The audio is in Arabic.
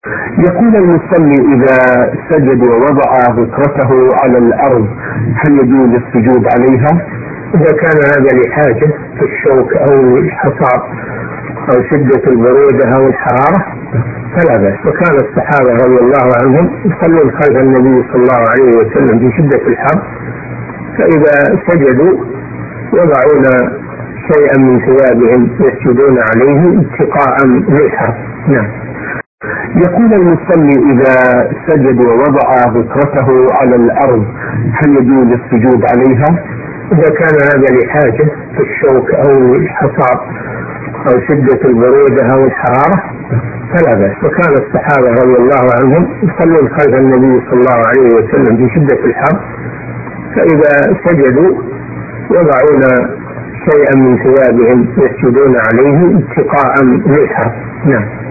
يقول المصلي إذا سجد ووضع ذكرته على الأرض هل يجوز السجود عليها؟ إذا كان هذا لحاجة كالشوك أو الحصى أو شدة البرودة أو الحرارة فلا بأس. وكان الصحابة رضي الله عنهم يصلون خلف النبي صلى الله عليه وسلم في شدة الحر، فإذا سجدوا يضعون شيئا من ثيابهم يسجدون عليه اتقاء للحر. نعم. يقول المصلي إذا سجد ووضع ذكرته على الأرض هل يجوز السجود عليها؟ إذا كان هذا لحاجة كالشوك أو الحصى أو شدة البرودة أو الحرارة فلا بأس. وكان الصحابة رضي الله عنهم يصلون خلف النبي صلى الله عليه وسلم في شدة الحر، فإذا سجدوا يضعون شيئا من ثيابهم يسجدون عليه اتقاء للحر. نعم.